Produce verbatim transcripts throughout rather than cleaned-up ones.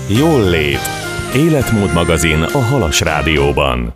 Jól lét. Életmód magazin a Halas Rádióban.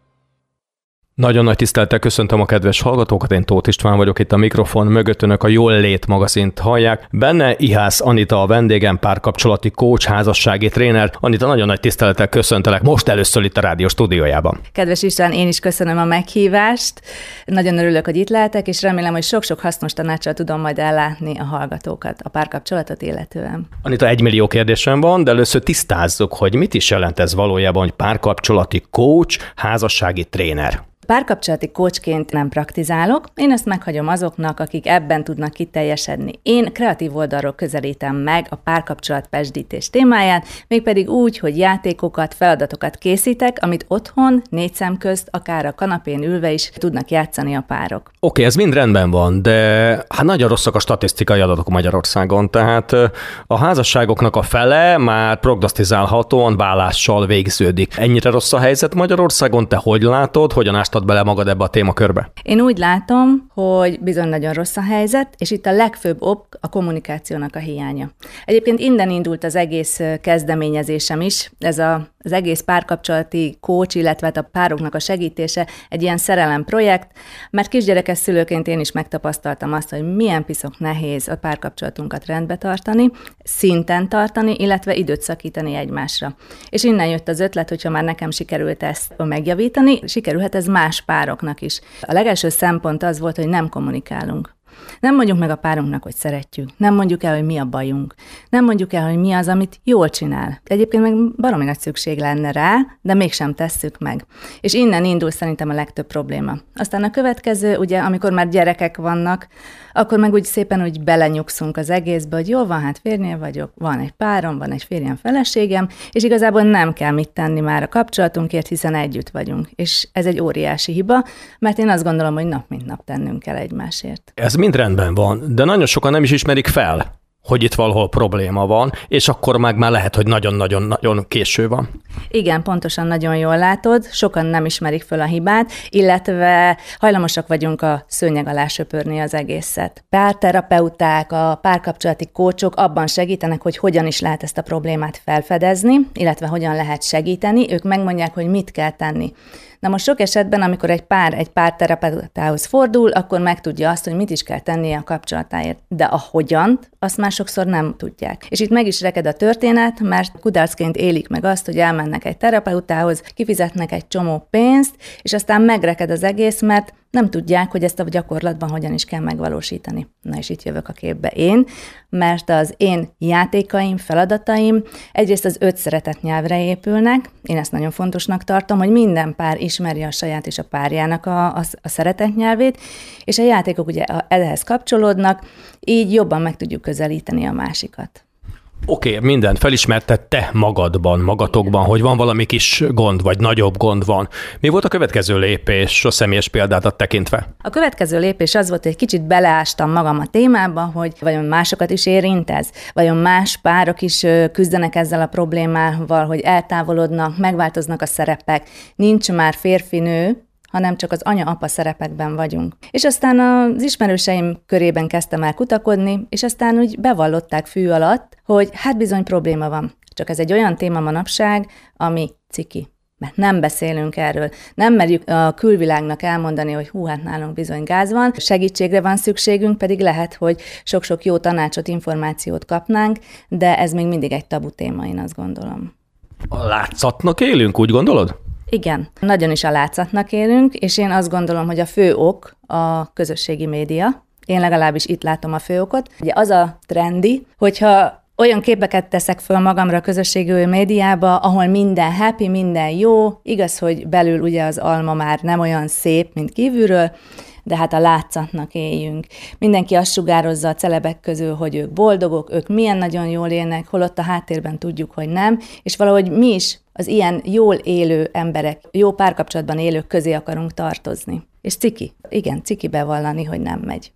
Nagyon nagy tisztelettel köszöntöm a kedves hallgatókat, én Tóth István vagyok, itt a mikrofon mögött önök a Jól lét magazint hallják. Benne Ihász Anita a vendégem, párkapcsolati coach, házassági tréner. Anita, nagyon nagy tisztelettel köszöntelek most először itt a rádió stúdiójában. Kedves István, én is köszönöm a meghívást. Nagyon örülök, hogy itt lehetek, és remélem, hogy sok-sok hasznos tanáccsal tudom majd ellátni a hallgatókat a párkapcsolatot illetően. Anita, egymillió kérdésem van, de először tisztázzuk, hogy mit is jelent ez valójában, hogy párkapcsolati coach, házassági tréner. Párkapcsolati coachként nem praktizálok, én ezt meghagyom azoknak, akik ebben tudnak kiteljesedni. Én kreatív oldalról közelítem meg a párkapcsolat pesdítés témáját, mégpedig úgy, hogy játékokat, feladatokat készítek, amit otthon, négy szem közt, akár a kanapén ülve is tudnak játszani a párok. Oké, okay, ez mind rendben van, de hát nagyon rosszak a statisztikai adatok Magyarországon, tehát a házasságoknak a fele már prognosztizálhatóan válással végződik. Ennyire rossz a helyzet Magyarországon, te hogy látod, hogyan ástad bele magad ebbe a témakörbe? Én úgy látom, hogy bizony nagyon rossz a helyzet, és itt a legfőbb ok a kommunikációnak a hiánya. Egyébként innen indult az egész kezdeményezésem is, ez a, az egész párkapcsolati coach, illetve a pároknak a segítése egy ilyen szerelem projekt, mert kisgyerekes szülőként én is megtapasztaltam azt, hogy milyen piszok nehéz a párkapcsolatunkat rendbe tartani, szinten tartani, illetve időt szakítani egymásra. És innen jött az ötlet, hogyha már nekem sikerült ezt megjavítani, sikerülhet ez más pároknak is. A legelső szempont az volt, hogy nem kommunikálunk. Nem mondjuk meg a párunknak, hogy szeretjük. Nem mondjuk el, hogy mi a bajunk. Nem mondjuk el, hogy mi az, amit jól csinál. Egyébként meg baromi nagy szükség lenne rá, de mégsem tesszük meg. És innen indul szerintem a legtöbb probléma. Aztán a következő, ugye, amikor már gyerekek vannak, akkor meg úgy szépen úgy belenyugszunk az egészbe, hogy jó van, hát férjnél vagyok, van egy párom, van egy férjem, feleségem, és igazából nem kell mit tenni már a kapcsolatunkért, hiszen együtt vagyunk. És ez egy óriási hiba, mert én azt gondolom, hogy nap mint nap tennünk kell egymásért. Ez mind rendben van, de nagyon sokan nem is ismerik fel, hogy itt valahol probléma van, és akkor meg már lehet, hogy nagyon-nagyon-nagyon késő van. Igen, pontosan, nagyon jól látod, sokan nem ismerik föl a hibát, illetve hajlamosak vagyunk a szőnyeg alá söpörni az egészet. Párterapeuták, a párkapcsolati coachok abban segítenek, hogy hogyan is lehet ezt a problémát felfedezni, illetve hogyan lehet segíteni, ők megmondják, hogy mit kell tenni. Na most sok esetben, amikor egy pár egy párterapeutához fordul, akkor megtudja azt, hogy mit is kell tennie a kapcsolatáért. De a hogyant, azt már sokszor nem tudják. És itt meg is reked a történet, mert kudarcként élik meg azt, hogy elmennek egy terapeutához, kifizetnek egy csomó pénzt, és aztán megreked az egész, mert nem tudják, hogy ezt a gyakorlatban hogyan is kell megvalósítani. Na és itt jövök a képbe én, mert az én játékaim, feladataim egyrészt az öt szeretett nyelvre épülnek, én ezt nagyon fontosnak tartom, hogy minden pár ismerje a saját és a párjának a, a, a szeretett nyelvét, és a játékok ugye ehhez kapcsolódnak, így jobban meg tudjuk közelíteni a másikat. Oké, okay, mindent felismerted te magadban, magatokban, hogy van valami kis gond, vagy nagyobb gond van. Mi volt a következő lépés a személyes példádat tekintve? A következő lépés az volt, hogy egy kicsit beleástam magam a témába, hogy vajon másokat is érint ez? Vajon más párok is küzdenek ezzel a problémával, hogy eltávolodnak, megváltoznak a szerepek, nincs már férfi-nő, hanem csak az anya-apa szerepekben vagyunk. És aztán az ismerőseim körében kezdtem el kutakodni, és aztán úgy bevallották fű alatt, hogy hát bizony probléma van. Csak ez egy olyan téma manapság, ami ciki. Mert nem beszélünk erről. Nem merjük a külvilágnak elmondani, hogy hú, hát nálunk bizony gáz van, segítségre van szükségünk, pedig lehet, hogy sok-sok jó tanácsot, információt kapnánk, de ez még mindig egy tabu téma, én azt gondolom. A látszatnak élünk, úgy gondolod? Igen, nagyon is a látszatnak élünk, és én azt gondolom, hogy a fő ok a közösségi média. Én legalábbis itt látom a fő okot. Ugye az a trendi, hogyha olyan képeket teszek föl magamra a közösségi médiába, ahol minden happy, minden jó, igaz, hogy belül ugye az alma már nem olyan szép, mint kívülről, de hát a látszatnak éljünk. Mindenki azt sugározza a celebek közül, hogy ők boldogok, ők milyen nagyon jól élnek, holott a háttérben tudjuk, hogy nem, és valahogy mi is az ilyen jól élő emberek, jó párkapcsolatban élők közé akarunk tartozni. És ciki. Igen, ciki bevallani, hogy nem megy.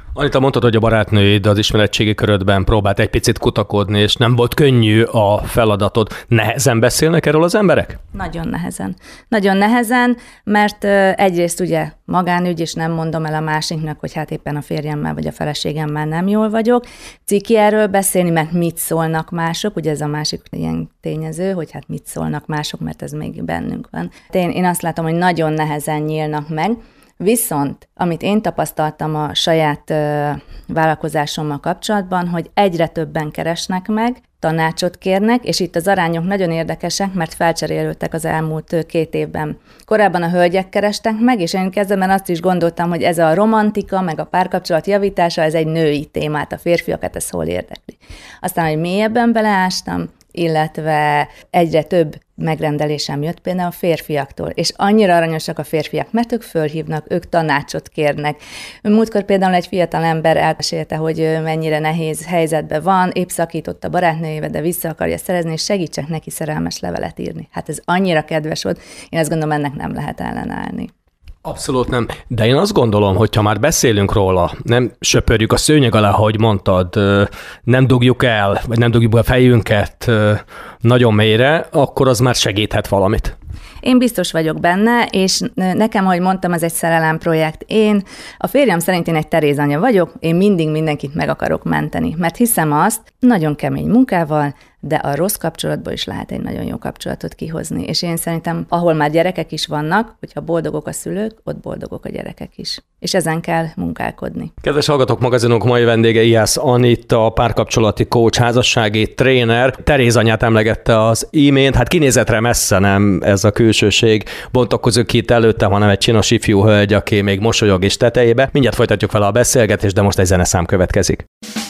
Anita, mondtad, hogy a barátnőid az ismeretségi körödben próbált egy picit kutakodni, és nem volt könnyű a feladatod. Nehezen beszélnek erről az emberek? Nagyon nehezen. Nagyon nehezen, mert egyrészt ugye magánügy, és nem mondom el a másiknak, hogy hát éppen a férjemmel vagy a feleségemmel nem jól vagyok. Ciki erről beszélni, mert mit szólnak mások, ugye ez a másik ilyen tényező, hogy hát mit szólnak mások, mert ez még bennünk van. Én, én azt látom, hogy nagyon nehezen nyílnak meg. Viszont, amit én tapasztaltam a saját ö, vállalkozásommal kapcsolatban, hogy egyre többen keresnek meg, tanácsot kérnek, és itt az arányok nagyon érdekesek, mert felcserélődtek az elmúlt két évben. Korábban a hölgyek kerestek meg, és én kezdetben azt is gondoltam, hogy ez a romantika, meg a párkapcsolat javítása, ez egy női témát, a férfiakat ez hol érdekli. Aztán, hogy mélyebben beleástam, illetve egyre több megrendelésem jött például a férfiaktól, és annyira aranyosak a férfiak, mert ők fölhívnak, ők tanácsot kérnek. Múltkor például egy fiatal ember elmesélte, hogy mennyire nehéz helyzetben van, épp szakított a barátnőjével, de vissza akarja szerezni, és segítsek neki szerelmes levelet írni. Hát ez annyira kedves volt, én azt gondolom, ennek nem lehet ellenállni. Abszolút nem. De én azt gondolom, hogy ha már beszélünk róla, nem söpörjük a szőnyeg alá, ahogy mondtad, nem dugjuk el, vagy nem dugjuk be a fejünket nagyon mélyre, akkor az már segíthet valamit. Én biztos vagyok benne, és nekem, ahogy mondtam, ez egy szerelem projekt. Én, a férjem szerint én egy Teréz anya vagyok, én mindig mindenkit meg akarok menteni, mert hiszem azt, nagyon kemény munkával, de a rossz kapcsolatból is lehet egy nagyon jó kapcsolatot kihozni. És én szerintem, ahol már gyerekek is vannak, hogyha boldogok a szülők, ott boldogok a gyerekek is. És ezen kell munkálkodni. Kedves hallgatók, magazinunk mai vendége Ihász Anita, párkapcsolati coach, házassági tréner. Teréz anyát emlegette az imént, hát kinézetre messze nem ez a külsőség. Bontakozunk itt előtte, hanem egy csinos ifjú hölgy, aki még mosolyog is tetejébe. Mindjárt folytatjuk vele a beszélgetést, de most egy zeneszám következik.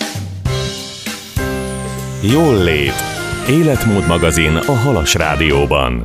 Jól lét. Életmód magazin a Halas Rádióban.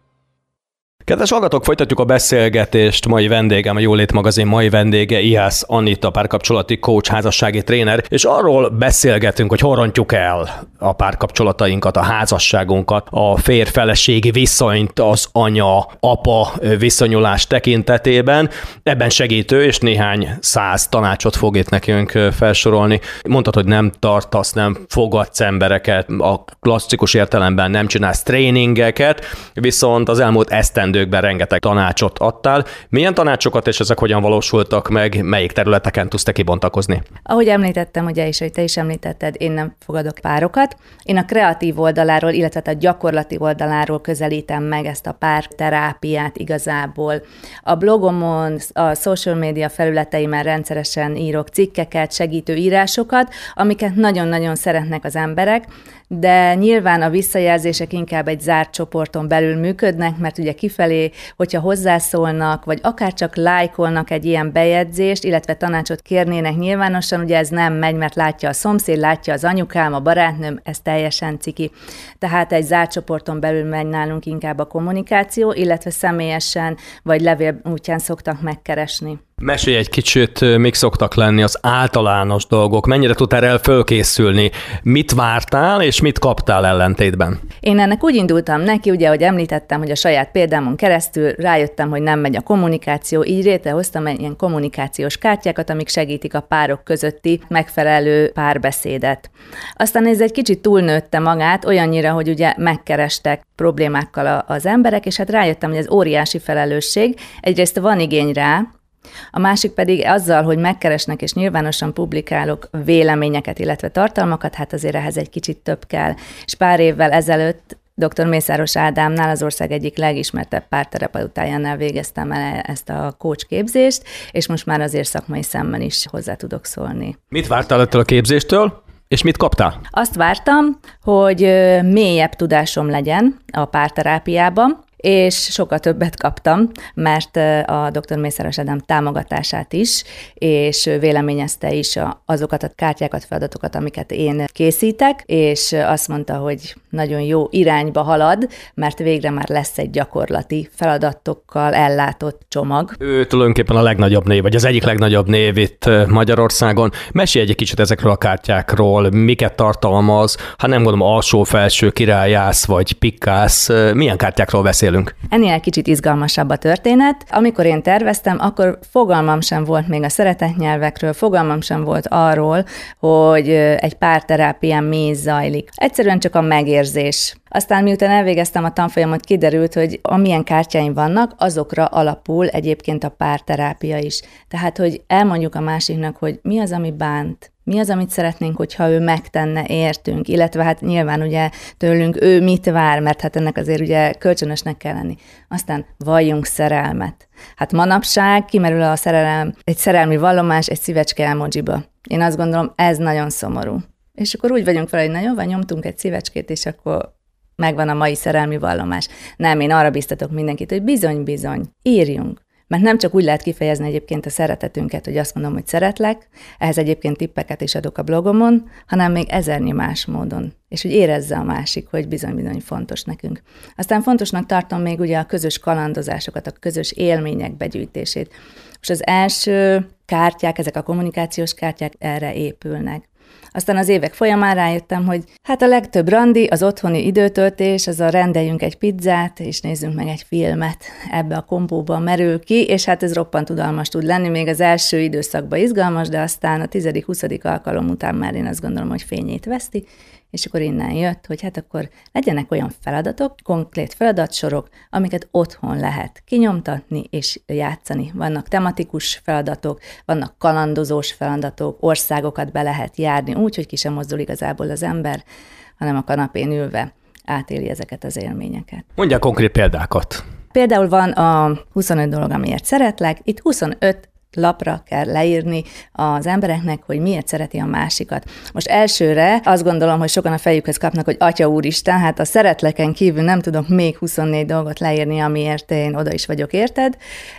Kedves hallgatók, folytatjuk a beszélgetést. Mai vendégem, a Jólét magazin mai vendége Ihász Anita, párkapcsolati coach, házassági tréner, és arról beszélgetünk, hogy hol rontjuk el a párkapcsolatainkat, a házasságunkat, a férj-feleségi viszonyt, az anya-apa viszonyulás tekintetében. Ebben segítő, és néhány száz tanácsot fog itt nekünk felsorolni. Mondtad, hogy nem tartasz, nem fogadsz embereket, a klasszikus értelemben nem csinálsz tréningeket, viszont az elmúlt esztendő rengeteg tanácsot adtál. Milyen tanácsokat és ezek hogyan valósultak meg, melyik területeken tudsz te kibontakozni? Ahogy említettem, ugye is, hogy te is említetted, én nem fogadok párokat. Én a kreatív oldaláról, illetve a gyakorlati oldaláról közelítem meg ezt a párterápiát igazából. A blogomon, a social media felületeimen rendszeresen írok cikkeket, segítő írásokat, amiket nagyon-nagyon szeretnek az emberek, de nyilván a visszajelzések inkább egy zárt csoporton belül működnek, mert ugye kifelé, hogyha hozzászólnak, vagy akár csak lájkolnak egy ilyen bejegyzést, illetve tanácsot kérnének nyilvánosan, ugye ez nem megy, mert látja a szomszéd, látja az anyukám, a barátnőm, ez teljesen ciki. Tehát egy zárt csoporton belül megy nálunk inkább a kommunikáció, illetve személyesen, vagy levél útján szoktak megkeresni. Mesélj egy kicsit, mik szoktak lenni az általános dolgok, mennyire tudtál el fölkészülni, mit vártál és mit kaptál ellentétben? Én ennek úgy indultam neki, ugye, hogy említettem, hogy a saját példámon keresztül rájöttem, hogy nem megy a kommunikáció, így létrehoztam egy ilyen kommunikációs kártyákat, amik segítik a párok közötti megfelelő párbeszédet. Aztán ez egy kicsit túlnőtte magát, olyannyira, hogy ugye megkerestek problémákkal az emberek, és hát rájöttem, hogy ez óriási felelősség. Egyrészt van igény rá, a másik pedig azzal, hogy megkeresnek és nyilvánosan publikálok véleményeket, illetve tartalmakat, hát azért ehhez egy kicsit több kell. És pár évvel ezelőtt dr. Mészáros Ádámnál, az ország egyik legismertebb párterapeutájánál végeztem el ezt a coach képzést, és most már azért szakmai szemmel is hozzá tudok szólni. Mit vártál ettől a képzéstől? És mit kaptál? Azt vártam, hogy mélyebb tudásom legyen a párterápiában, és sokkal többet kaptam, mert a dr. Mészáros Ádám támogatását is, és véleményezte is azokat a kártyákat, feladatokat, amiket én készítek, és azt mondta, hogy nagyon jó irányba halad, mert végre már lesz egy gyakorlati feladatokkal ellátott csomag. Ő tulajdonképpen a legnagyobb név, vagy az egyik legnagyobb név itt Magyarországon. Mesélj egy kicsit ezekről a kártyákról, miket tartalmaz, ha nem gondolom alsó, felső, királyász vagy pikkász, milyen kártyákról beszélünk? Ennél kicsit izgalmasabb a történet. Amikor én terveztem, akkor fogalmam sem volt még a szeretetnyelvekről, fogalmam sem volt arról, hogy egy párterápián mi zajlik. Egyszerűen csak a megérzés. Aztán miután elvégeztem a tanfolyamot, kiderült, hogy amilyen kártyáim vannak, azokra alapul egyébként a párterápia is. Tehát, hogy elmondjuk a másiknak, hogy mi az, ami bánt, mi az, amit szeretnénk, hogyha ő megtenne értünk, illetve hát nyilván ugye tőlünk ő mit vár, mert hát ennek azért ugye kölcsönösnek kell lenni. Aztán valljunk szerelmet. Hát manapság kimerül a szerelem, egy szerelmi vallomás egy szívecske emojiba. Én azt gondolom, ez nagyon szomorú. És akkor úgy vagyunk fel, hogy na jó, van, nyomtunk egy szívecskét, és akkor megvan a mai szerelmi vallomás. Nem, én arra biztatok mindenkit, hogy bizony-bizony, írjunk. Mert nem csak úgy lehet kifejezni egyébként a szeretetünket, hogy azt mondom, hogy szeretlek, ehhez egyébként tippeket is adok a blogomon, hanem még ezernyi más módon. És hogy érezze a másik, hogy bizony-bizony fontos nekünk. Aztán fontosnak tartom még ugye a közös kalandozásokat, a közös élmények begyűjtését. Most az első kártyák, ezek a kommunikációs kártyák erre épülnek. Aztán az évek folyamán rájöttem, hogy hát a legtöbb randi, az otthoni időtöltés, az a rendeljünk egy pizzát, és nézzünk meg egy filmet, ebbe a kombóba merül ki, és hát ez roppant udalmas tud lenni, még az első időszakban izgalmas, de aztán a tizedik-huszadik alkalom után már én azt gondolom, hogy fényét veszti, és akkor innen jött, hogy hát akkor legyenek olyan feladatok, konkrét feladatsorok, amiket otthon lehet kinyomtatni és játszani. Vannak tematikus feladatok, vannak kalandozós feladatok, országokat be lehet járni úgy, hogy ki sem mozdul igazából az ember, hanem a kanapén ülve átéli ezeket az élményeket. Mondjál konkrét példákat. Például van a huszonöt dolog, amiért szeretlek, itt huszonöt lapra kell leírni az embereknek, hogy miért szereti a másikat. Most elsőre azt gondolom, hogy sokan a fejükhöz kapnak, hogy Atya úristen, hát a szeretleken kívül nem tudok még huszonnégy dolgot leírni, amiért én oda is vagyok, érted,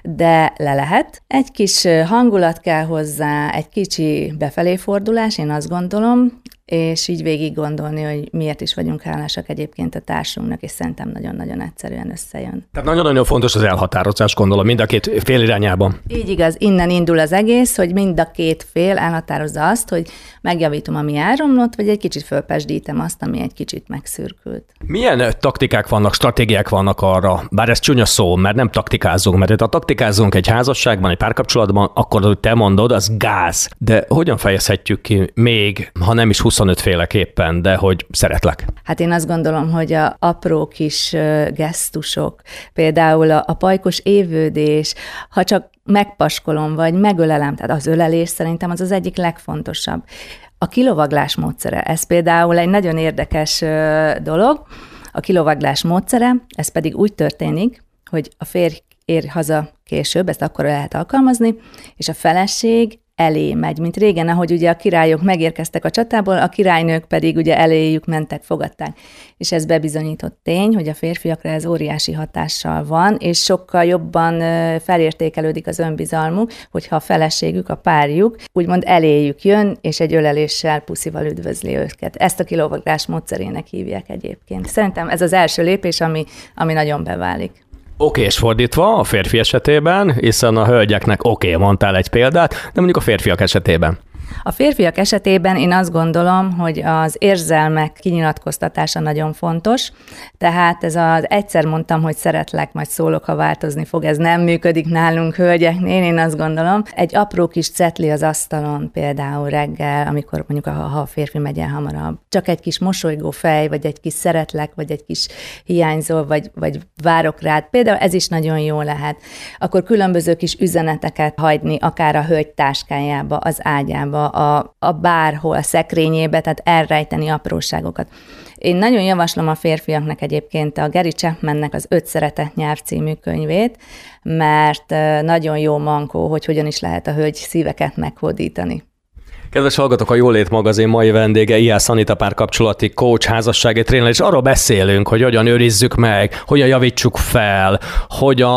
de le lehet. Egy kis hangulat kell hozzá, egy kicsi befelé fordulás, én azt gondolom, és így végig gondolni, hogy miért is vagyunk hálásak egyébként a társunknak, és szerintem nagyon-nagyon egyszerűen összejön. Tehát nagyon-nagyon fontos az elhatározás, gondolom, mind a két fél irányában. Így igaz, innen indul az egész, hogy mind a két fél elhatározza azt, hogy megjavítom, ami elromlott, vagy egy kicsit fölpesdítem azt, ami egy kicsit megszürkült. Milyen taktikák vannak, stratégiák vannak arra, bár ez csúnya szó, mert nem taktikázunk, mert ha taktikázunk egy házasságban, egy párkapcsolatban, akkor, hogy te mondod, az gáz. De hogyan fejezhetjük ki még, ha nem is huszonöt féleképpen, de hogy szeretlek? Hát én azt gondolom, hogy a apró kis gesztusok, például a, a pajkos évődés, ha csak megpaskolom, vagy megölelem, tehát az ölelés szerintem az az egyik legfontosabb. A kilovaglás módszere, ez például egy nagyon érdekes dolog. A kilovaglás módszere, ez pedig úgy történik, hogy a férj ér haza később, ezt akkor lehet alkalmazni, és a feleség elé megy, mint régen, ahogy ugye a királyok megérkeztek a csatából, a királynők pedig ugye eléjük mentek, fogadták. És ez bebizonyított tény, hogy a férfiakra ez óriási hatással van, és sokkal jobban felértékelődik az önbizalmuk, hogyha a feleségük, a párjuk úgymond eléjük jön, és egy öleléssel, puszival üdvözli őket. Ezt a kilovaglás módszerének hívják egyébként. Szerintem ez az első lépés, ami, ami nagyon beválik. Oké, okay, és fordítva a férfi esetében, hiszen a hölgyeknek oké, okay, mondtál egy példát, de mondjuk a férfiak esetében. A férfiak esetében én azt gondolom, hogy az érzelmek kinyilatkoztatása nagyon fontos, tehát ez az egyszer mondtam, hogy szeretlek, majd szólok, ha változni fog, ez nem működik nálunk hölgyeknél, én azt gondolom. Egy apró kis cetli az asztalon például reggel, amikor mondjuk ha a férfi megy el hamarabb. Csak egy kis mosolygó fej, vagy egy kis szeretlek, vagy egy kis hiányzó, vagy, vagy várok rád. Például ez is nagyon jó lehet. Akkor különböző kis üzeneteket hagyni, akár a hölgy táskájába, az ágyába, A, a bárhol, a szekrényébe, tehát elrejteni apróságokat. Én nagyon javaslom a férfiaknak egyébként a Gary Chapmannek az Öt szeretet nyelv című könyvét, mert nagyon jó mankó, hogy hogyan is lehet a hölgy szíveket meghódítani. Kedves hallgatók, a Jólét magazin mai vendége Ihász Anita párkapcsolati coach, házassági tréner, és arról beszélünk, hogy hogyan őrizzük meg, hogyan javítsuk fel, hogyan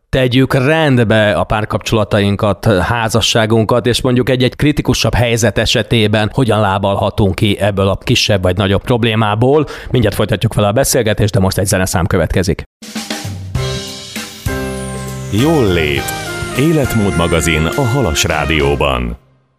tegyük rendbe a párkapcsolatainkat, házasságunkat, és mondjuk egy-egy kritikusabb helyzet esetében hogyan lábalhatunk ki ebből a kisebb vagy nagyobb problémából. Mindjárt folytatjuk vele a beszélgetést, de most egy zeneszám következik. Jól lét. Életmód magazin a Halas Rádióban.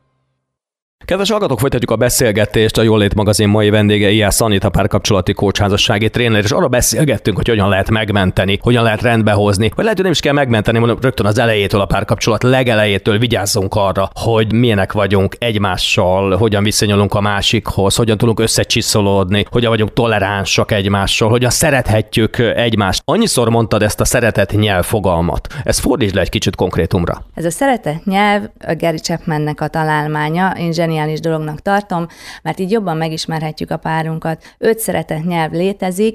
Kedves hallgatók, folytatjuk a beszélgetést. A Jól lét magazin mai vendége Ihász Anita, párkapcsolati coach, házassági tréner, és arra beszélgettünk, hogy hogyan lehet megmenteni, hogyan lehet rendbehozni, vagy lehet, hogy nem is kell megmenteni, mondom, rögtön az elejétől, a párkapcsolat legelejétől vigyázzunk arra, hogy milyenek vagyunk egymással, hogyan viszonyulunk a másikhoz, hogyan tudunk összecsiszolódni, hogyan vagyunk toleránsak egymással, hogyan szerethetjük egymást. Annyiszor mondtad ezt a szeretet nyelv fogalmat. Ez fordítsd le egy kicsit konkrétumra. Ez a szeretet nyelv a Gary Chapmannek a találmánya. Én zseniális dolognak tartom, mert így jobban megismerhetjük a párunkat. Öt szeretet nyelv létezik,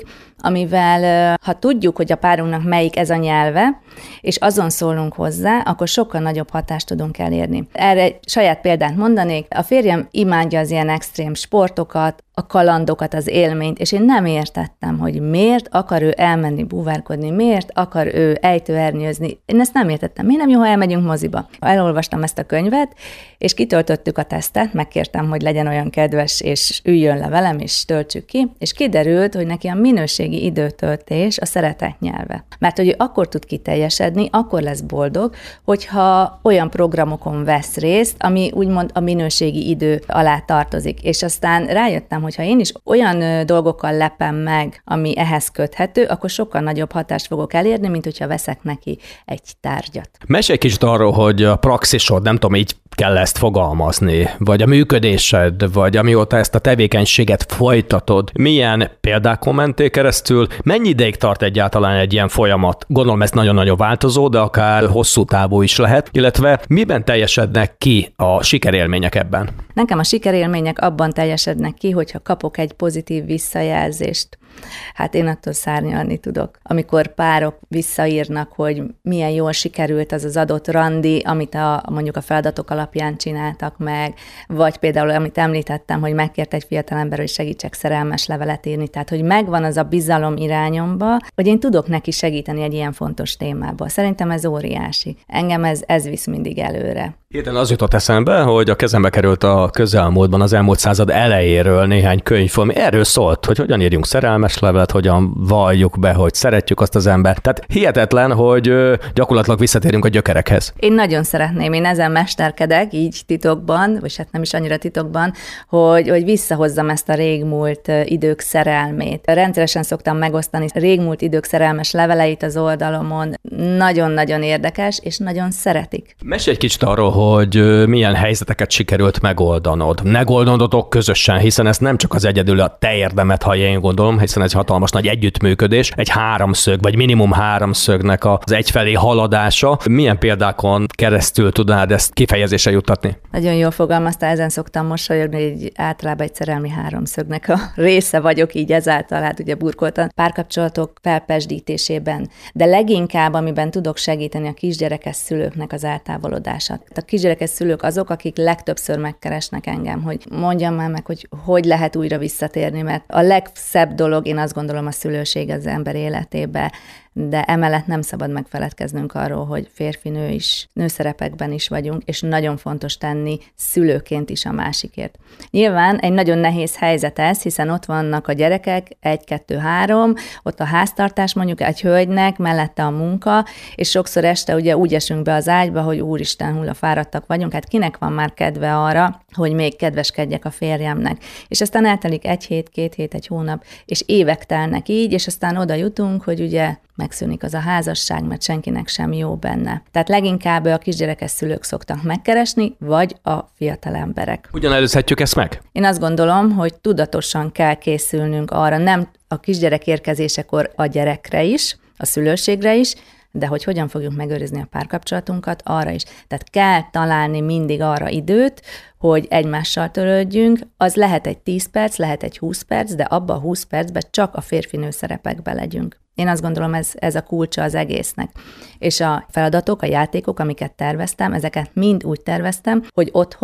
amivel, ha tudjuk, hogy a párunknak melyik ez a nyelve, és azon szólunk hozzá, akkor sokkal nagyobb hatást tudunk elérni. Erre egy saját példát mondanék. A férjem imádja az ilyen extrém sportokat, a kalandokat, az élményt, és én nem értettem, hogy miért akar ő elmenni búvárkodni, miért akar ő ejtőernyőzni. Én ezt nem értettem. Miért nem jó, ha elmegyünk moziba? Elolvastam ezt a könyvet, és kitöltöttük a tesztet, megkértem, hogy legyen olyan kedves, és üljön le velem, és töltsük ki, és kiderült, hogy neki a minőségi időtöltés a szeretet nyelve. Mert hogy ő akkor tud kiteljesedni, akkor lesz boldog, hogyha olyan programokon vesz részt, ami úgymond a minőségi idő alá tartozik. És aztán rájöttem, hogyha én is olyan dolgokkal lepem meg, ami ehhez köthető, akkor sokkal nagyobb hatást fogok elérni, mint hogyha veszek neki egy tárgyat. Mesélj kicsit arról, hogy a praxisod, nem tudom, így kell ezt fogalmazni, vagy a működésed, vagy amióta ezt a tevékenységet folytatod, milyen példákon mentél keresztül, mennyi ideig tart egyáltalán egy ilyen folyamat? Gondolom ez nagyon-nagyon változó, de akár hosszú távú is lehet, illetve miben teljesednek ki a sikerélmények ebben? Nekem a sikerélmények abban teljesednek ki, hogyha kapok egy pozitív visszajelzést. Hát én attól szárnyalni tudok. Amikor párok visszaírnak, hogy milyen jól sikerült az az adott randi, amit a, mondjuk a feladatok alapján csináltak meg, vagy például, amit említettem, hogy megkért egy fiatalember, hogy segítsek szerelmes levelet írni, tehát, hogy megvan az a bizalom irányomba, hogy én tudok neki segíteni egy ilyen fontos témába. Szerintem ez óriási. Engem ez, ez visz mindig előre. Hirtelen az jutott eszembe, hogy a kezembe került a közelmúltban, az elmúlt század elejéről néhány könyv, ami erről szólt, hogy hogyan írjunk szerelmes levelet, hogyan valljuk be, hogy szeretjük azt az embert. Tehát hihetetlen, hogy gyakorlatilag visszatérünk a gyökerekhez. Én nagyon szeretném, én ezen mesterkedek, így titokban, vagy hát nem is annyira titokban, hogy, hogy visszahozzam ezt a régmúlt idők szerelmét. Rendszeresen szoktam megosztani régmúlt idők szerelmes leveleit az oldalomon. Nagyon-nagyon érdekes, és nagyon szeretik. Mesélj egy kicsit arról, hogy milyen helyzeteket sikerült megoldanod. Megoldanodok közösen, hiszen ez nem csak az egyedül a te érdemet, ha én gondolom, hiszen ez hatalmas nagy együttműködés, egy háromszög, vagy minimum háromszögnek az egyfelé haladása. Milyen példákon keresztül tudnád ezt kifejezésre juttatni? Nagyon jól fogalmaztál, ezen szoktam mosolyogni, hogy általában egy szerelmi háromszögnek a része vagyok, így ezáltal, hát ugye burkoltan párkapcsolatok felpesdítésében, de leginkább, amiben tudok segíteni a kisgyerekes szülőknek az eltávolodását. A kisgyerekes szülők azok, akik legtöbbször megkeresnek engem, hogy mondjam már meg, hogy hogy lehet újra visszatérni, mert a legszebb dolog, én azt gondolom, a szülőség az ember életébe, de emellett nem szabad megfeledkeznünk arról, hogy férfi-nő is, nőszerepekben is vagyunk, és nagyon fontos tenni szülőként is a másikért. Nyilván egy nagyon nehéz helyzet ez, hiszen ott vannak a gyerekek, egy, kettő, három, ott a háztartás mondjuk egy hölgynek, mellette a munka, és sokszor este ugye úgy esünk be az ágyba, hogy úristen, hulla fáradtak vagyunk, hát kinek van már kedve arra, hogy még kedveskedjek a férjemnek. És aztán eltelik egy hét, két hét, egy hónap, és évek telnek így, és aztán oda jutunk, hogy ugye megszűnik az a házasság, mert senkinek sem jó benne. Tehát leginkább a kisgyerekes szülők szoktak megkeresni, vagy a fiatal emberek. Hogyan előzhetjük ezt meg? Én azt gondolom, hogy tudatosan kell készülnünk arra, nem a kisgyerek érkezésekor a gyerekre is, a szülőségre is, de hogy hogyan fogjuk megőrizni a párkapcsolatunkat, arra is. Tehát kell találni mindig arra időt, hogy egymással törődjünk, az lehet egy tíz perc, lehet egy húsz perc, de abban a húsz percben csak a férfi-nő szerepekben legyünk. Én azt gondolom, ez, ez a kulcsa az egésznek. És a feladatok, a játékok, amiket terveztem, ezeket mind úgy terveztem, hogy otthon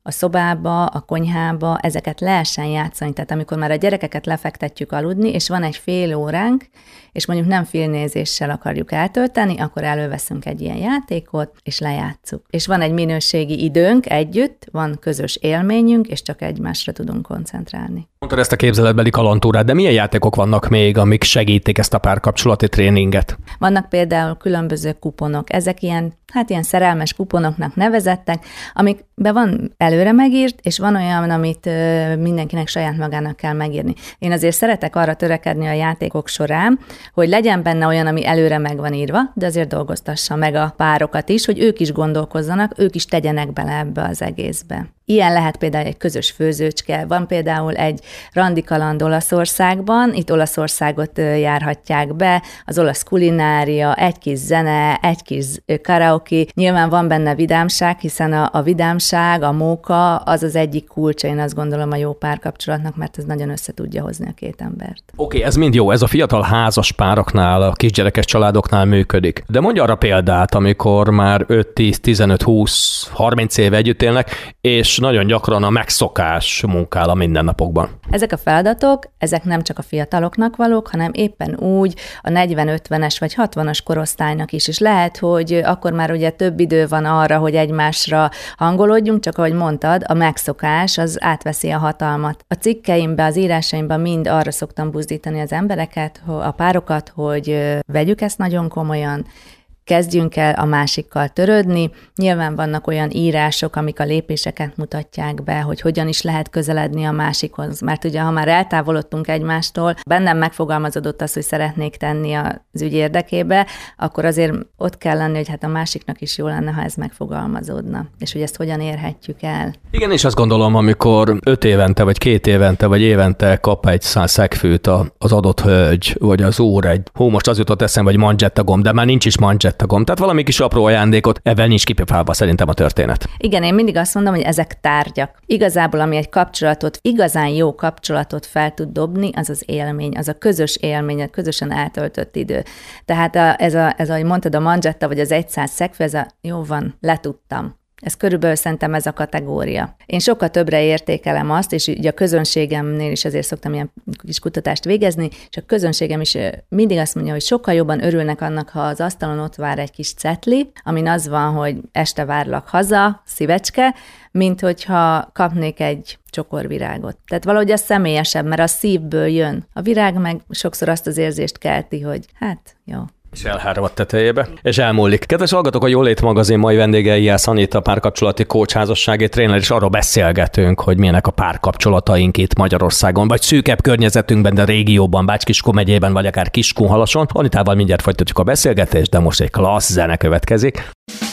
a szobába, a konyhába, ezeket lehessen játszani. Tehát amikor már a gyerekeket lefektetjük aludni, és van egy fél óránk, és mondjuk nem filmnézéssel akarjuk eltölteni, akkor előveszünk egy ilyen játékot, és lejátszuk. És van egy minőségi időnk együtt, van közös élményünk, és csak egymásra tudunk koncentrálni. Mondtad ezt a képzeletbeli kalandtúrát, de milyen játékok vannak még, amik segítik ezt a párkapcsolati tréninget? Vannak például különböző kuponok. Ezek ilyen, hát ilyen szerelmes kuponoknak nevezettek, amikbe van előre megírt, és van olyan, amit mindenkinek saját magának kell megírni. Én azért szeretek arra törekedni a játékok során, hogy legyen benne olyan, ami előre meg van írva, de azért dolgoztassa meg a párokat is, hogy ők is gondolkozzanak, ők is tegyenek bele ebbe az egészbe. Ilyen lehet például egy közös főzőcske, van például egy randikaland Olaszországban, itt Olaszországot járhatják be, az olasz kulinária, egy kis zene, egy kis karaoke, nyilván van benne vidámság, hiszen a, a vidámság, a móka, az az egyik kulcsa, én azt gondolom a jó párkapcsolatnak, mert ez nagyon össze tudja hozni a két embert. Oké, okay, ez mind jó, ez a fiatal házas pároknál, a kisgyerekes családoknál működik. De mondj arra példát, amikor már öt, tíz, tizenöt, húsz, harminc éve együtt élnek, és nagyon gyakran a megszokás munkál a mindennapokban. Ezek a feladatok, ezek nem csak a fiataloknak valók, hanem éppen úgy a negyven-ötvenes vagy hatvanas korosztálynak is. És lehet, hogy akkor már ugye több idő van arra, hogy egymásra hangolódjunk, csak ahogy mondtad, a megszokás az átveszi a hatalmat. A cikkeimben, az írásaimban mind arra szoktam buzdítani az embereket, a párokat, hogy vegyük ezt nagyon komolyan, kezdjünk el a másikkal törődni. Nyilván vannak olyan írások, amik a lépéseket mutatják be, hogy hogyan is lehet közeledni a másikhoz. Mert ugye, ha már eltávolodtunk egymástól, bennem megfogalmazódott az, hogy szeretnék tenni az ügy érdekébe, akkor azért ott kell lenni, hogy hát a másiknak is jó lenne, ha ez megfogalmazódna. És hogy ezt hogyan érhetjük el. Igen, és azt gondolom, amikor öt évente, vagy két évente, vagy évente kap egy száz szegfűt az adott hölgy, vagy az úr egy, hú, most az jutott eszembe, vagy manzsettagom, de már nincs is manzsett. Tehát valami kis apró ajándékot, ebben nincs kipipálva szerintem a történet. Igen, én mindig azt mondom, hogy ezek tárgyak. Igazából, ami egy kapcsolatot, igazán jó kapcsolatot fel tud dobni, az az élmény, az a közös élmény, a közösen eltöltött idő. Tehát a, ez, a, ez, ahogy mondtad, a manzsetta, vagy az egyszáz szegfű, ez a jó van, letudtam. Ez körülbelül szerintem ez a kategória. Én sokkal többre értékelem azt, és ugye a közönségemnél is azért szoktam ilyen kis kutatást végezni, és a közönségem is mindig azt mondja, hogy sokkal jobban örülnek annak, ha az asztalon ott vár egy kis cetli, amin az van, hogy este várlak haza, szívecske, mint hogyha kapnék egy csokorvirágot. Tehát valahogy ez személyesebb, mert a szívből jön. A virág meg sokszor azt az érzést kelti, hogy hát jó. És elhárva a tetejébe, és elmúlik. Kedves hallgatók, a Jólét magazin mai vendége Ihász Anita, párkapcsolati coach, házassági tréner, és arról beszélgetünk, hogy milyenek a párkapcsolataink itt Magyarországon, vagy szűkebb környezetünkben, de régióban, Bács-Kiskun megyében, vagy akár Kiskunhalason. Anitával mindjárt folytatjuk a beszélgetést, de most egy klassz zene következik.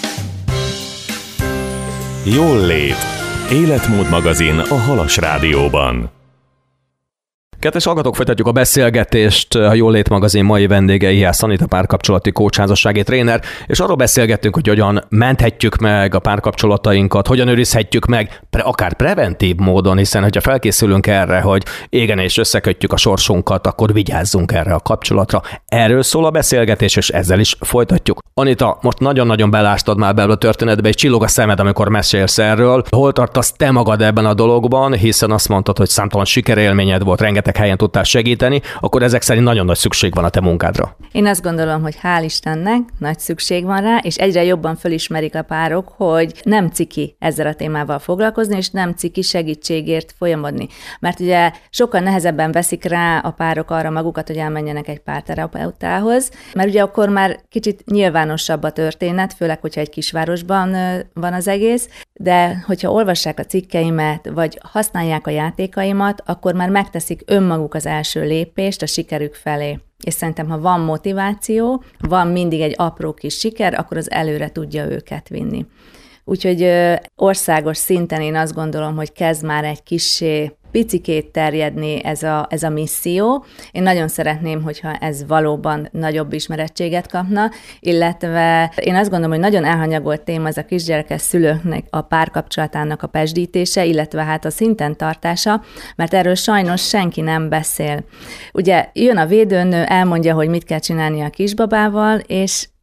Jólét. Életmód magazin a Halas Rádióban. Kedves hallgatók, folytatjuk a beszélgetést. A Jólét magazin mai vendége Ihász Anita, párkapcsolati coach, házassági tréner, és arról beszélgettünk, hogy hogyan menthetjük meg a párkapcsolatainkat, hogyan őrizhetjük meg, pre, akár preventív módon, hiszen hogyha felkészülünk erre, hogy égen és összekötjük a sorsunkat, akkor vigyázzunk erre a kapcsolatra. Erről szól a beszélgetés, és ezzel is folytatjuk. Anita, most nagyon-nagyon belástad már belőle a történetbe, és csillog a szemed, amikor mesélsz erről. Hol tartasz te magad ebben a dologban, hiszen azt mondtad, hogy számtalan sikerélményed volt, rengeteg helyen tudtál segíteni, akkor ezek szerint nagyon nagy szükség van a te munkádra. Én azt gondolom, hogy hál' Istennek nagy szükség van rá, és egyre jobban fölismerik a párok, hogy nem ciki ezzel a témával foglalkozni, és nem ciki segítségért folyamodni. Mert ugye sokkal nehezebben veszik rá a párok arra magukat, hogy elmenjenek egy párterapeutához, mert ugye akkor már kicsit nyilvánosabb a történet, főleg, hogyha egy kisvárosban van az egész, de hogyha olvassák a cikkeimet, vagy használják a játékaimat, akkor már megteszik önmaguk az első lépést a sikerük felé. És szerintem, ha van motiváció, van mindig egy apró kis siker, akkor az előre tudja őket vinni. Úgyhogy országos szinten én azt gondolom, hogy kezd már egy kissé picikét terjedni ez a, ez a misszió. Én nagyon szeretném, hogyha ez valóban nagyobb ismerettséget kapna, illetve én azt gondolom, hogy nagyon elhanyagolt téma az a kisgyerekes szülőknek a párkapcsolatának a pesdítése, illetve hát a szinten tartása, mert erről sajnos senki nem beszél. Ugye jön a védőnő, elmondja, hogy mit kell csinálni a kisbabával, és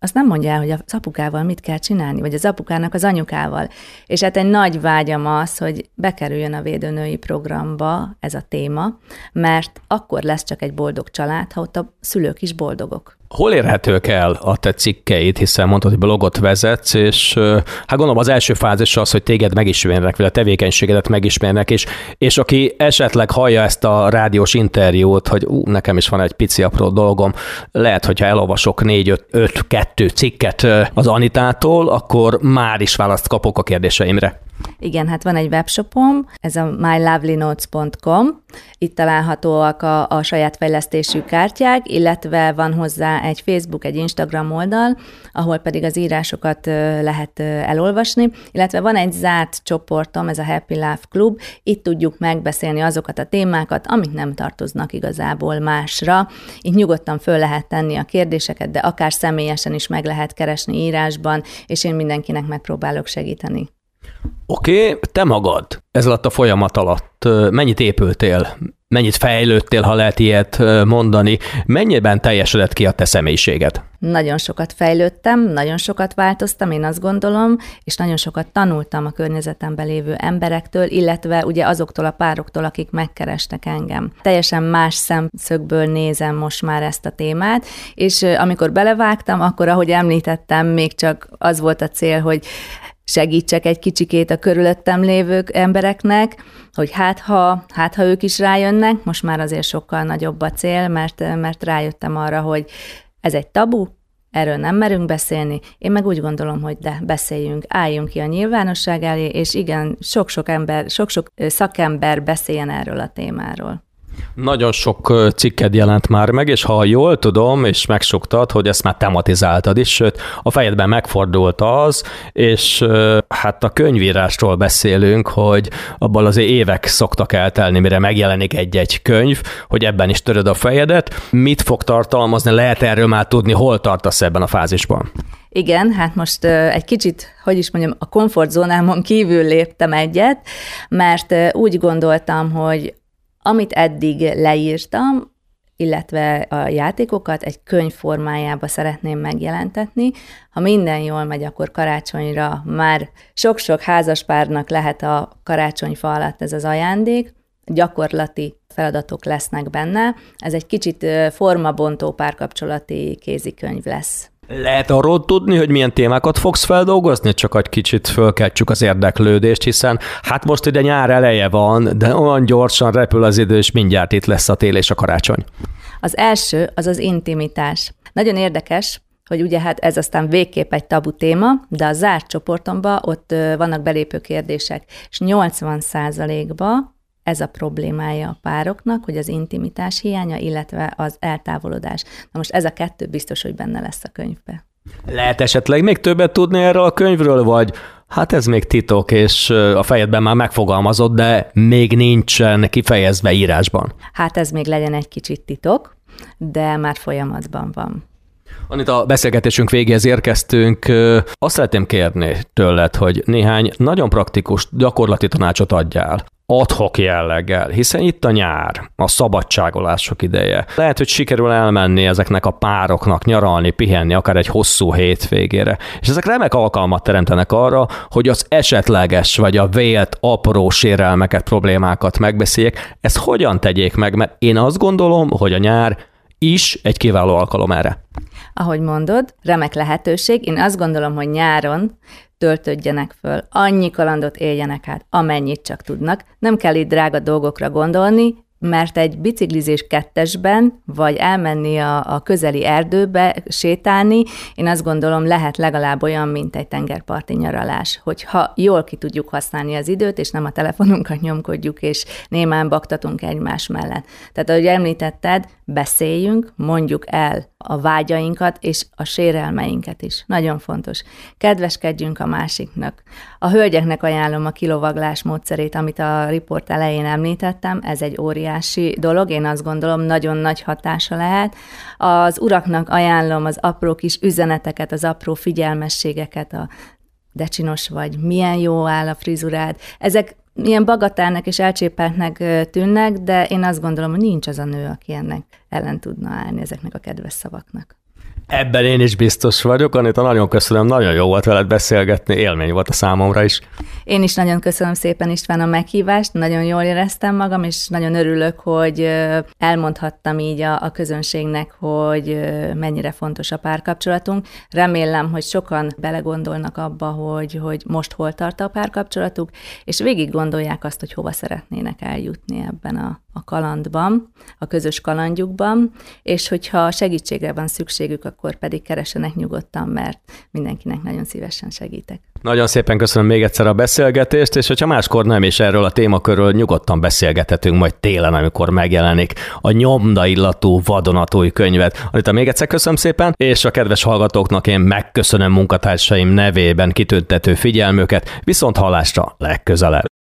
azt nem mondja el, hogy az apukával mit kell csinálni, vagy az apukának az anyukával. És hát egy nagy vágyam az, hogy bekerüljön a védőnői programba ez a téma, mert akkor lesz csak egy boldog család, ha ott a szülők is boldogok. Hol érhetők el a te cikkeid, hiszen mondtad, hogy blogot vezetsz, és hát gondolom az első fázis az, hogy téged megismernek, vagy a tevékenységedet megismernek, és, és aki esetleg hallja ezt a rádiós interjút, hogy ú, nekem is van egy pici apró dolgom, lehet, hogyha elolvasok négy, öt, öt, kettő cikket az Anitától, akkor már is választ kapok a kérdéseimre. Igen, hát van egy webshopom, ez a my lovely notes pont com, itt találhatóak a, a saját fejlesztésű kártyák, illetve van hozzá egy Facebook, egy Instagram oldal, ahol pedig az írásokat lehet elolvasni, illetve van egy zárt csoportom, ez a Happy Life Club, itt tudjuk megbeszélni azokat a témákat, amik nem tartoznak igazából másra. Itt nyugodtan föl lehet tenni a kérdéseket, de akár személyesen is meg lehet keresni írásban, és én mindenkinek megpróbálok segíteni. Oké, okay, te magad ez alatt a folyamat alatt mennyit épültél, mennyit fejlődtél, ha lehet ilyet mondani, mennyiben teljesedett ki a te személyiséged? Nagyon sokat fejlődtem, nagyon sokat változtam, én azt gondolom, és nagyon sokat tanultam a környezetemben lévő emberektől, illetve ugye azoktól a pároktól, akik megkerestek engem. Teljesen más szemszögből nézem most már ezt a témát, és amikor belevágtam, akkor, ahogy említettem, még csak az volt a cél, hogy segítsek egy kicsikét a körülöttem lévő embereknek, hogy hát ha, hát ha ők is rájönnek, most már azért sokkal nagyobb a cél, mert, mert rájöttem arra, hogy ez egy tabu, erről nem merünk beszélni, én meg úgy gondolom, hogy de, beszéljünk, álljunk ki a nyilvánosság elé, és igen, sok-sok ember, sok-sok szakember beszéljen erről a témáról. Nagyon sok cikked jelent már meg, és ha jól tudom, és megszoktad, hogy ezt már tematizáltad is, sőt, a fejedben megfordult az, és hát a könyvírásról beszélünk, hogy abban azért évek szoktak eltelni, mire megjelenik egy-egy könyv, hogy ebben is töröd a fejedet. Mit fog tartalmazni, lehet erről már tudni, hol tartasz ebben a fázisban? Igen, hát most egy kicsit, hogy is mondjam, a komfortzónámon kívül léptem egyet, mert úgy gondoltam, hogy amit eddig leírtam, illetve a játékokat egy könyv formájába szeretném megjelentetni. Ha minden jól megy, akkor karácsonyra már sok-sok házaspárnak lehet a karácsonyfa alatt ez az ajándék, gyakorlati feladatok lesznek benne. Ez egy kicsit formabontó párkapcsolati kézikönyv lesz. Lehet arról tudni, hogy milyen témákat fogsz feldolgozni? Csak egy kicsit fölkeltsük az érdeklődést, hiszen hát most ide nyár eleje van, de olyan gyorsan repül az idő, és mindjárt itt lesz a tél és a karácsony. Az első az az intimitás. Nagyon érdekes, hogy ugye hát ez aztán végképp egy tabu téma, de a zárt csoportomban ott vannak belépő kérdések, és nyolcvan százalékban ez a problémája a pároknak, hogy az intimitás hiánya, illetve az eltávolodás. Na most ez a kettő biztos, hogy benne lesz a könyvbe. Lehet esetleg még többet tudni erről a könyvről, vagy hát ez még titok, és a fejedben már megfogalmazott, de még nincsen kifejezve írásban? Hát ez még legyen egy kicsit titok, de már folyamatban van. Anita, a beszélgetésünk végéhez érkeztünk. Azt szeretném kérni tőled, hogy néhány nagyon praktikus, gyakorlati tanácsot adjál. Ad-hoc jelleggel, hiszen itt a nyár, a szabadságolások ideje. Lehet, hogy sikerül elmenni ezeknek a pároknak, nyaralni, pihenni, akár egy hosszú hétvégére. És ezek remek alkalmat teremtenek arra, hogy az esetleges vagy a vélt apró sérelmeket, problémákat megbeszéljék. Ezt hogyan tegyék meg? Mert én azt gondolom, hogy a nyár is egy kiváló alkalom erre. Ahogy mondod, remek lehetőség. Én azt gondolom, hogy nyáron töltődjenek föl, annyi kalandot éljenek át, amennyit csak tudnak. Nem kell itt drága dolgokra gondolni, mert egy biciklizés kettesben, vagy elmenni a, a közeli erdőbe, sétálni, én azt gondolom lehet legalább olyan, mint egy tengerparti nyaralás, hogyha jól ki tudjuk használni az időt, és nem a telefonunkat nyomkodjuk, és némán baktatunk egymás mellett. Tehát, ahogy említetted, beszéljünk, mondjuk el a vágyainkat, és a sérelmeinket is. Nagyon fontos. Kedveskedjünk a másiknak. A hölgyeknek ajánlom a kilovaglás módszerét, amit a riport elején említettem, ez egy óriási dolog, én azt gondolom, nagyon nagy hatása lehet. Az uraknak ajánlom az apró kis üzeneteket, az apró figyelmességeket, a de csinos vagy, milyen jó áll a frizurád. Ezek ilyen bagatellnek és elcsépeltnek tűnnek, de én azt gondolom, hogy nincs az a nő, aki ennek ellen tudna állni ezeknek a kedves szavaknak. Ebben én is biztos vagyok, Anita, nagyon köszönöm, nagyon jó volt veled beszélgetni, élmény volt a számomra is. Én is nagyon köszönöm szépen, István, a meghívást, nagyon jól éreztem magam, és nagyon örülök, hogy elmondhattam így a, a közönségnek, hogy mennyire fontos a párkapcsolatunk. Remélem, hogy sokan belegondolnak abba, hogy, hogy most hol tart a párkapcsolatuk, és végig gondolják azt, hogy hova szeretnének eljutni ebben a, a kalandban, a közös kalandjukban, és hogyha segítségre van szükségük, akkor pedig keresenek nyugodtan, mert mindenkinek nagyon szívesen segítek. Nagyon szépen köszönöm még egyszer a beszélgetést, és hogyha máskor nem is erről a témakörről, nyugodtan beszélgethetünk majd télen, amikor megjelenik a nyomda illatú vadonatúj könyvet. Anita, még egyszer köszönöm szépen, és a kedves hallgatóknak én megköszönöm munkatársaim nevében kitüntető figyelmüket, viszont hallásra legközelebb.